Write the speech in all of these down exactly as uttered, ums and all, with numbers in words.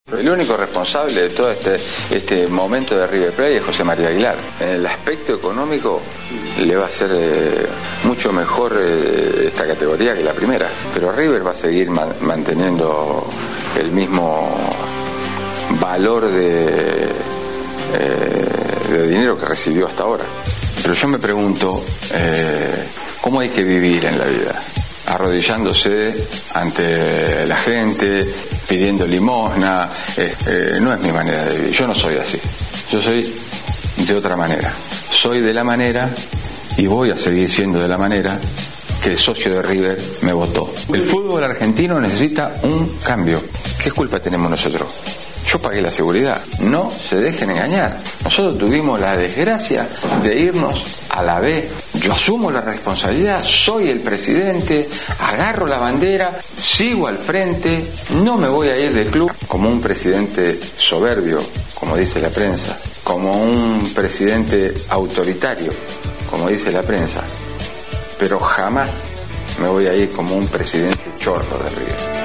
El único responsable de todo este, este momento de River Plate es José María Aguilar. En el aspecto económico le va a ser eh, mucho mejor eh, esta categoría que la primera, pero River va a seguir man, manteniendo el mismo valor de, eh, de dinero que recibió hasta ahora. Pero yo me pregunto, eh, ¿cómo hay que vivir en la vida? Arrodillándose ante la gente, pidiendo limosna, eh, eh, no es mi manera de vivir. Yo no soy así, yo soy de otra manera. Soy de la manera y voy a seguir siendo de la manera que el socio de River me votó. El fútbol argentino necesita un cambio. ¿Qué culpa tenemos nosotros? Yo pagué la seguridad. No se dejen engañar. Nosotros tuvimos la desgracia de irnos a la B. Yo asumo la responsabilidad, soy el presidente, agarro la bandera, sigo al frente, no me voy a ir del club como un presidente soberbio, como dice la prensa, como un presidente autoritario, como dice la prensa, pero jamás me voy a ir como un presidente chorro de River.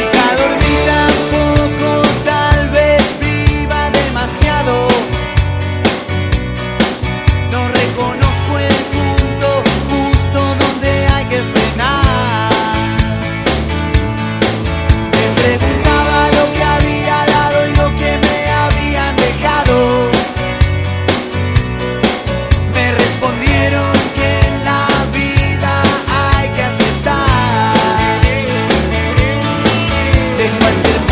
No reconozco el punto justo donde hay que frenar. Me preguntaba lo que había dado y lo que me habían dejado. Me respondieron que en la vida hay que aceptar. De cualquier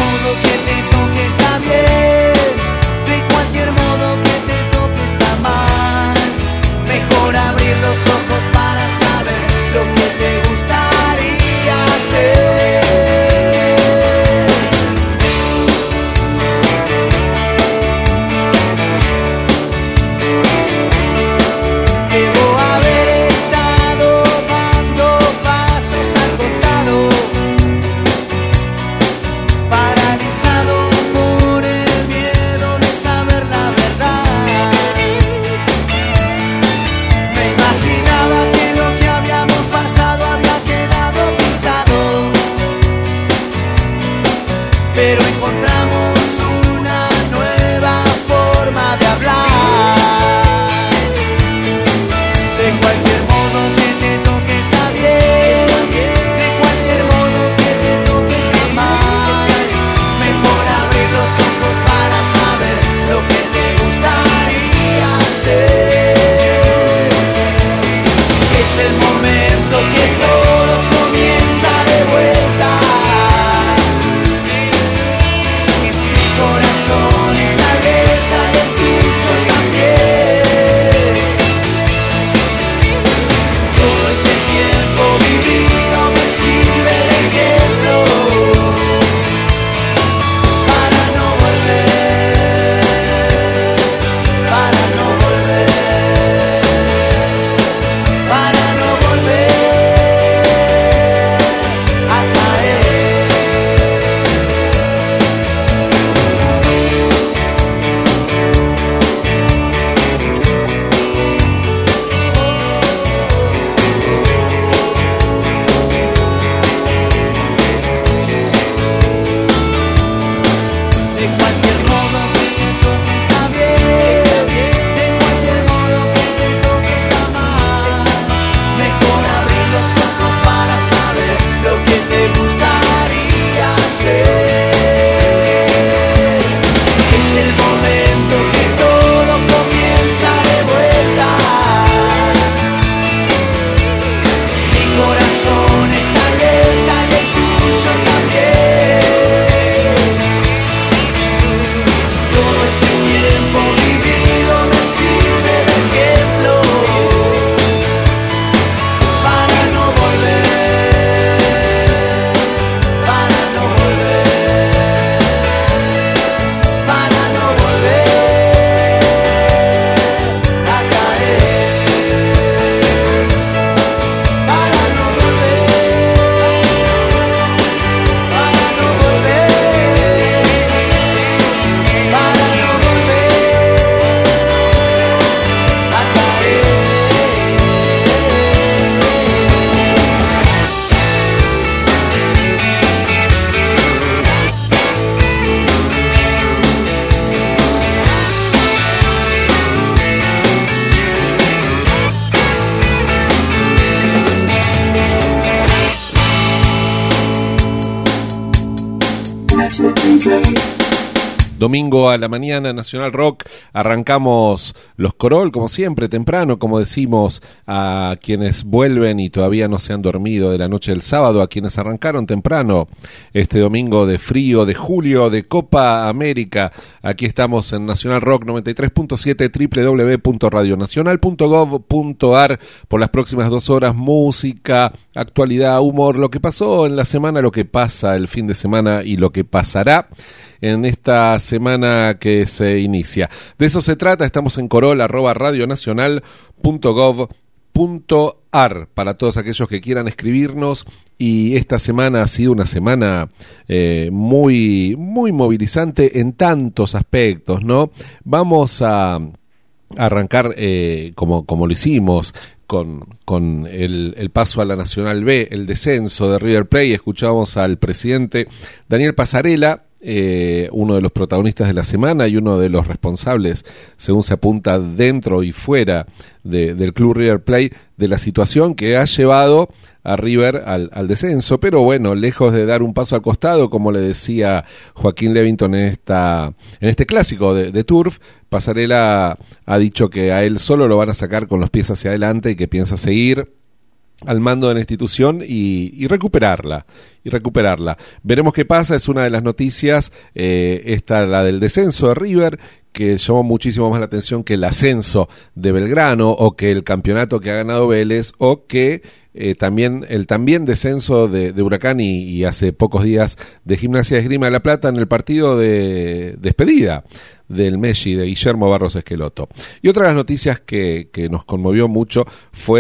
Domingo a la mañana, Nacional Rock, arrancamos los Corol, como siempre, temprano, como decimos, a quienes vuelven y todavía no se han dormido de la noche del sábado, a quienes arrancaron temprano este domingo de frío, de julio, de Copa América. Aquí estamos en Nacional Rock noventa y tres punto siete, doble u doble u doble u punto radio nacional punto gov punto a r, por las próximas dos horas, música, actualidad, humor, lo que pasó en la semana, lo que pasa el fin de semana y lo que pasará en esta semana que se inicia. De eso se trata, estamos en corol arroba radio nacional punto gov punto a r para todos aquellos que quieran escribirnos, y esta semana ha sido una semana eh, muy, muy movilizante en tantos aspectos, ¿no? Vamos a arrancar eh, como, como lo hicimos con, con el, el paso a la Nacional B, el descenso de River Plate. Escuchamos al presidente Daniel Passarella, Eh, uno de los protagonistas de la semana y uno de los responsables, según se apunta, dentro y fuera de, del club River Plate, de la situación que ha llevado a River al, al descenso. Pero bueno, lejos de dar un paso al costado, como le decía Joaquín Levington en esta en este clásico de, de Turf, Passarella ha dicho que a él solo lo van a sacar con los pies hacia adelante y que piensa seguir al mando de la institución y, y recuperarla, y recuperarla. Veremos qué pasa, es una de las noticias, eh, esta, la del descenso de River, que llamó muchísimo más la atención que el ascenso de Belgrano, o que el campeonato que ha ganado Vélez, o que eh, también el también descenso de, de Huracán y, y hace pocos días de Gimnasia de Esgrima de La Plata en el partido de despedida del Messi, de Guillermo Barros Esqueloto. Y otra de las noticias que, que nos conmovió mucho fue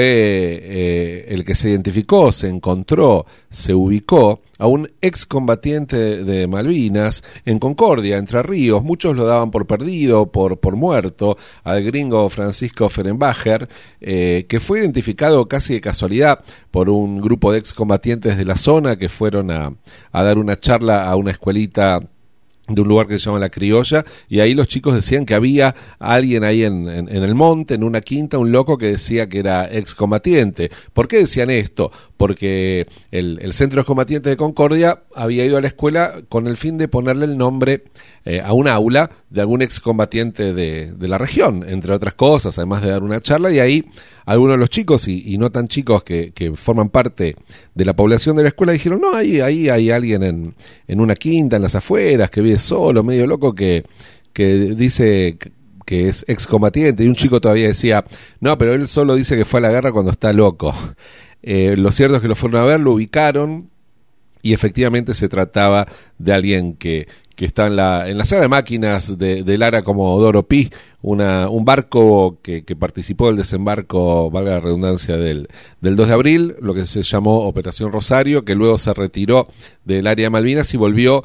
eh, el que se identificó, se encontró, se ubicó a un excombatiente de Malvinas en Concordia, Entre Ríos. Muchos lo daban por perdido, por, por muerto, al gringo Francisco Ferenbacher, eh, que fue identificado casi de casualidad por un grupo de excombatientes de la zona que fueron a, a dar una charla a una escuelita de un lugar que se llama La Criolla, y ahí los chicos decían que había alguien ahí en, en, en el monte, en una quinta, un loco que decía que era excombatiente. ¿Por qué decían esto? Porque el, el Centro Excombatiente de Concordia había ido a la escuela con el fin de ponerle el nombre eh, a un aula de algún excombatiente de, de la región, entre otras cosas, además de dar una charla, y ahí algunos de los chicos, y, y no tan chicos que, que forman parte de la población de la escuela, dijeron, no, ahí, ahí hay alguien en, en una quinta, en las afueras, que vive solo, medio loco, que, que dice que es excombatiente. Y un chico todavía decía, no, pero él solo dice que fue a la guerra cuando está loco. Eh, lo cierto es que lo fueron a ver, lo ubicaron, y efectivamente se trataba de alguien que, que está en la, en la sala de máquinas de, de Lara Comodoro Pi, una, un barco que, que participó del desembarco, valga la redundancia, del, del dos de abril, lo que se llamó Operación Rosario, que luego se retiró del área de Malvinas y volvió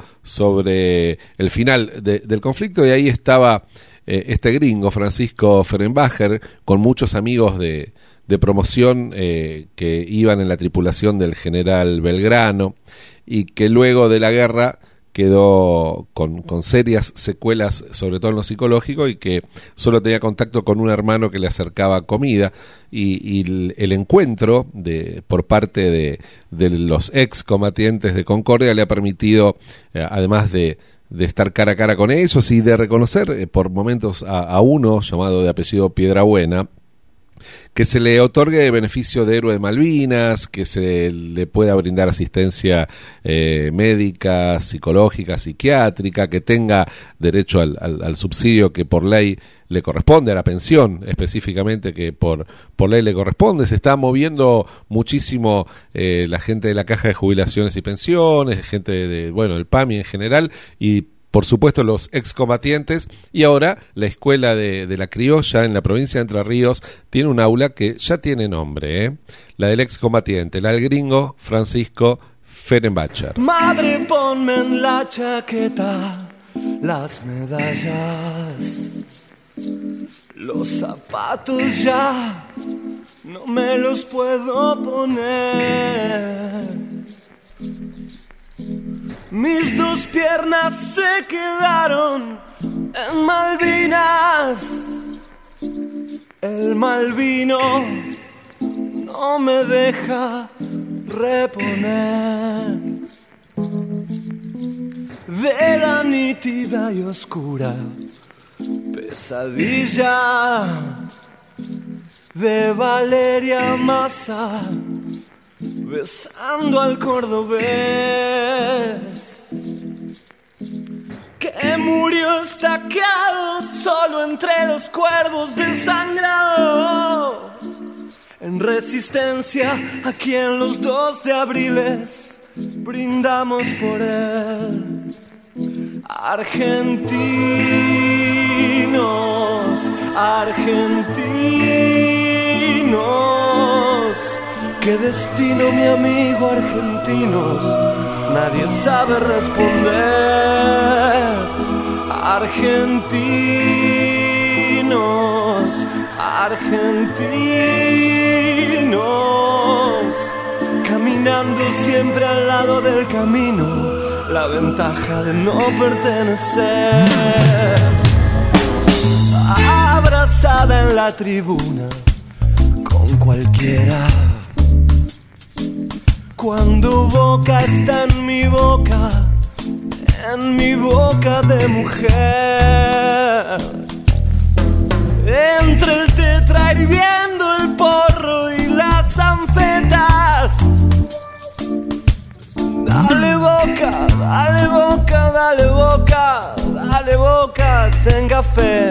sobre el final de, del conflicto, y ahí estaba eh, este gringo, Francisco Ferenbacher, con muchos amigos de, de promoción eh, que iban en la tripulación del general Belgrano, y que luego de la guerra quedó con, con serias secuelas, sobre todo en lo psicológico, y que solo tenía contacto con un hermano que le acercaba comida, y, y el, el encuentro de por parte de, de los excombatientes de Concordia le ha permitido, eh, además de, de estar cara a cara con ellos y de reconocer eh, por momentos a, a uno llamado de apellido Piedrabuena, que se le otorgue beneficio de héroe de Malvinas, que se le pueda brindar asistencia eh, médica, psicológica, psiquiátrica, que tenga derecho al, al, al subsidio que por ley le corresponde, a la pensión específicamente que por, por ley le corresponde. Se está moviendo muchísimo eh, la gente de la Caja de Jubilaciones y Pensiones, gente de, bueno, el P A M I en general, y por supuesto los excombatientes. Y ahora la escuela de, de La Criolla en la provincia de Entre Ríos tiene un aula que ya tiene nombre, ¿eh? La del excombatiente, la del gringo Francisco Ferenbacher. Madre, ponme en la chaqueta las medallas, los zapatos ya no me los puedo poner. Mis dos piernas se quedaron en Malvinas. El malvino no me deja reponer. de la nítida y oscura pesadilla de Valeria Massa besando al cordobés que murió estacado solo entre los cuervos desangrados en resistencia a quien los dos de abriles brindamos por él. Argentinos, argentinos, qué destino, mi amigo, argentinos, nadie sabe responder. Argentinos, argentinos, caminando siempre al lado del camino, la ventaja de no pertenecer. Abrazada en la tribuna con cualquiera, cuando boca está en mi boca, en mi boca de mujer, entre el tetra hirviendo, el porro y las anfetas. Dale boca, dale boca, dale boca, dale boca, tenga fe,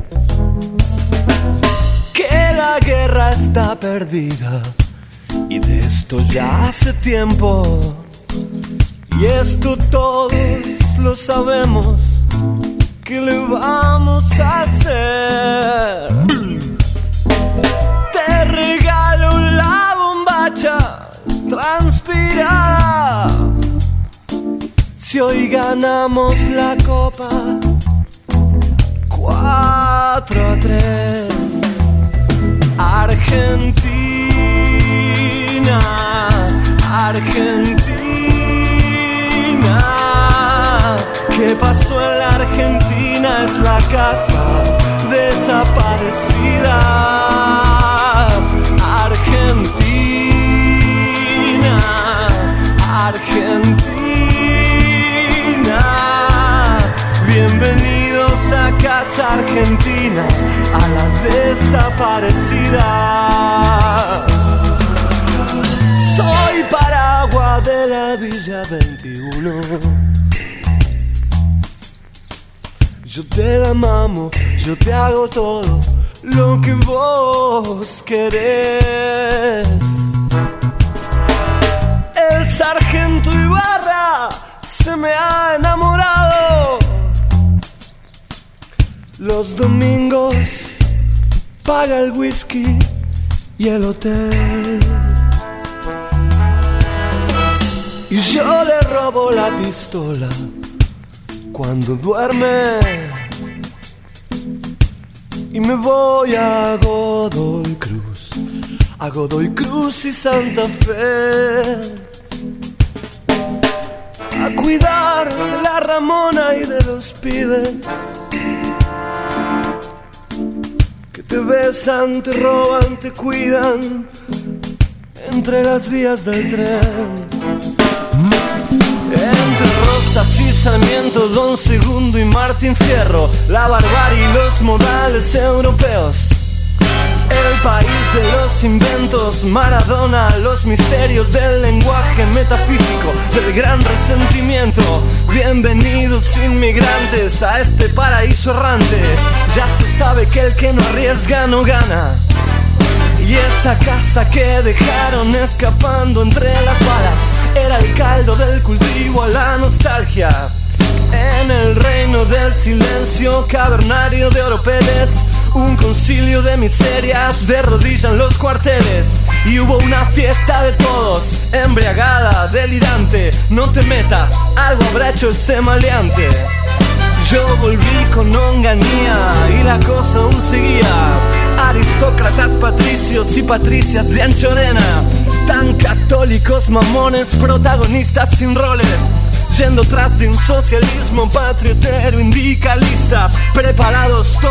que la guerra está perdida y de esto ya hace tiempo, y esto todos lo sabemos. ¿Qué le vamos a hacer? Te regalo la bombacha transpirada, si hoy ganamos la copa cuatro a tres. Argentina, Argentina, ¿qué pasó en la Argentina? Es la casa desaparecida. Argentina, Argentina, bienvenidos a casa Argentina, a la desaparecida. Soy Paragua de la Villa veintiuno, yo te la mamo, yo te hago todo lo que vos querés. El sargento Ibarra se me ha enamorado. Los domingos paga el whisky y el hotel, y yo le robo la pistola cuando duerme, y me voy a Godoy Cruz, a Godoy Cruz y Santa Fe, a cuidar de la Ramona y de los pibes que te besan, te roban, te cuidan entre las vías del tren. Entre Rosas y Sarmiento, Don Segundo y Martín Fierro, la barbarie y los modales europeos, el país de los inventos, Maradona, los misterios del lenguaje metafísico, del gran resentimiento. Bienvenidos inmigrantes a este paraíso errante. Ya se sabe que el que no arriesga no gana. Y esa casa que dejaron escapando entre las balas era el caldo del cultivo a la nostalgia. En el reino del silencio cavernario de Oropeles, un concilio de miserias de rodillas en los cuarteles. Y hubo una fiesta de todos, embriagada, delirante. No te metas, algo habrá hecho ese maleante. Yo volví con onganía y la cosa aún seguía. Aristócratas, patricios y patricias de Anchorena, tan católicos, mamones, protagonistas sin roles, yendo tras de un socialismo patriotero indicalista, preparados todos para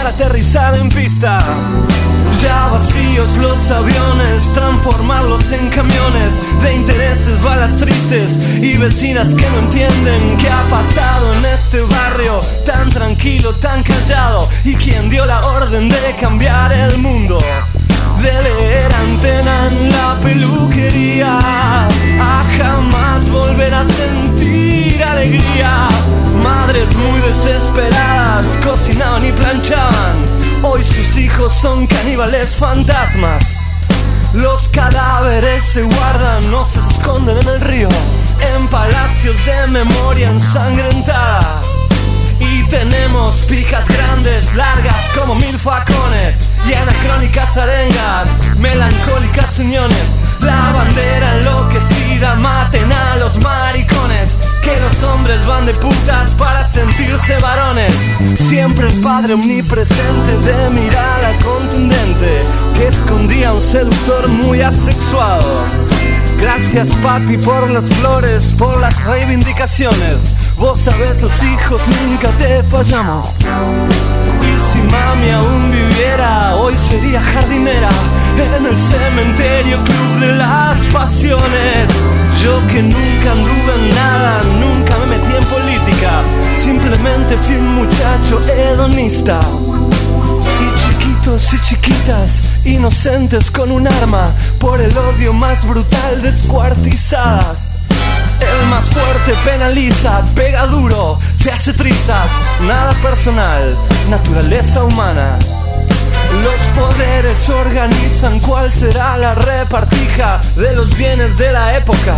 para aterrizar en pista. Ya vacíos los aviones, transformarlos en camiones de intereses, balas tristes y vecinas que no entienden qué ha pasado en este barrio tan tranquilo, tan callado, y quién dio la orden de cambiar el mundo, de leer Antena en la peluquería, a jamás volver a sentir alegría. Madres muy desesperadas cocinaban y planchaban. Hoy sus hijos son caníbales fantasmas. Los cadáveres se guardan, no se esconden en el río, en palacios de memoria ensangrentada. Y tenemos pijas grandes, largas como mil facones, y anacrónicas arengas, melancólicas uniones. La bandera enloquecida, maten a los maricones, que los hombres van de putas para sentirse varones. Siempre el padre omnipresente de mirada contundente, que escondía un seductor muy asexuado. Gracias papi por las flores, por las reivindicaciones. Vos sabés, los hijos nunca te fallamos. Y si mami aún viviera, hoy sería jardinera en el cementerio club de las pasiones. Yo que nunca anduve en nada, nunca me metí en política, simplemente fui un muchacho hedonista. Y chiquitos y chiquitas, inocentes con un arma, por el odio más brutal descuartizadas. El más fuerte penaliza, pega duro, te hace trizas. Nada personal, naturaleza humana. Los poderes organizan cuál será la repartija de los bienes de la época.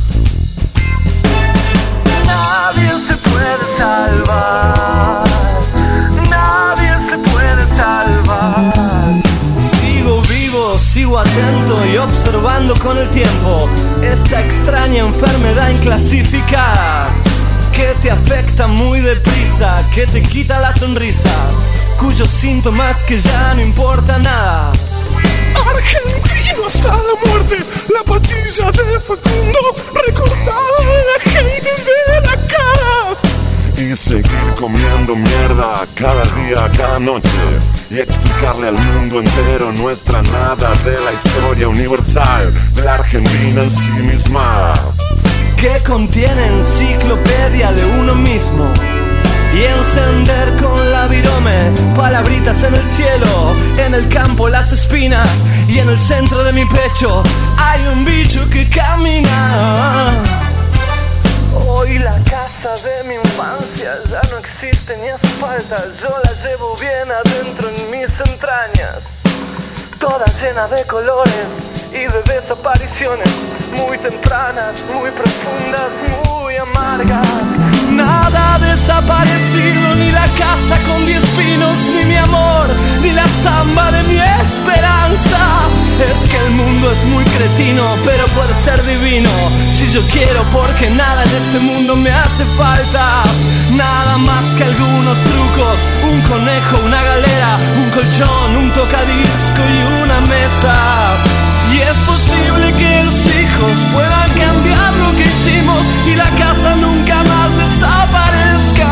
Nadie se puede salvar, nadie se puede salvar. Sigo vivo, sigo atento y observando con el tiempo esta extraña enfermedad inclasificada, que te afecta muy deprisa, que te quita la sonrisa, cuyos síntomas que ya no importa nada. Argentino hasta la muerte, la patilla de Facundo, recortada de la gente de las caras. Y seguir comiendo mierda cada día, cada noche, y explicarle al mundo entero nuestra nada de la historia universal de la Argentina en sí misma, que contiene enciclopedia de uno mismo. Y encender con la virome palabritas en el cielo, en el campo las espinas, y en el centro de mi pecho hay un bicho que camina. Hoy la casa de mi infancia ya no existe ni hace falta, yo la llevo bien adentro en mis entrañas, toda llena de colores y de desapariciones, muy tempranas, muy profundas, muy amargas. Nada desaparecido, ni la casa con diez pinos, ni mi amor, ni la samba de mi esperanza. Es que el mundo es muy cretino, pero puede ser divino si yo quiero, porque nada en este mundo me hace falta. Nada más que algunos trucos, un conejo, una galera, un colchón, un tocadisco y una mesa. Y es posible que los hijos puedan cambiar lo que hicimos y la casa nunca más desaparezca.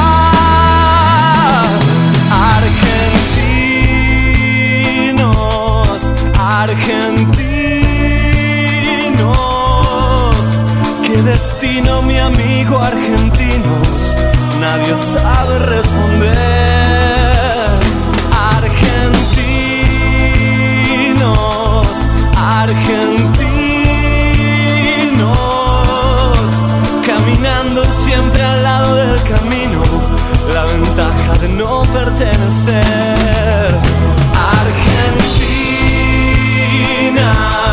Argentinos, argentinos, qué destino mi amigo argentinos, nadie sabe responder. Argentinos, argentinos, caminando siempre al lado del camino, la ventaja de no pertenecer. Argentina,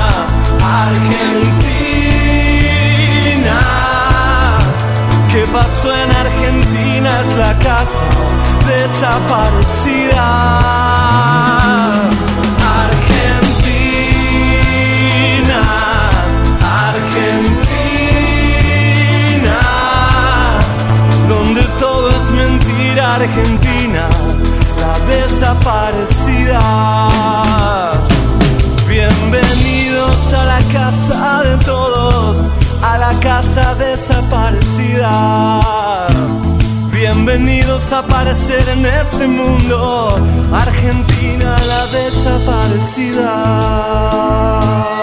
Argentina, ¿qué pasó en Argentina? Es la casa desaparecida. Argentina, donde todo es mentira. Argentina, la desaparecida. Bienvenidos a la casa de todos, a la casa desaparecida. Bienvenidos a aparecer en este mundo. Argentina la desaparecida.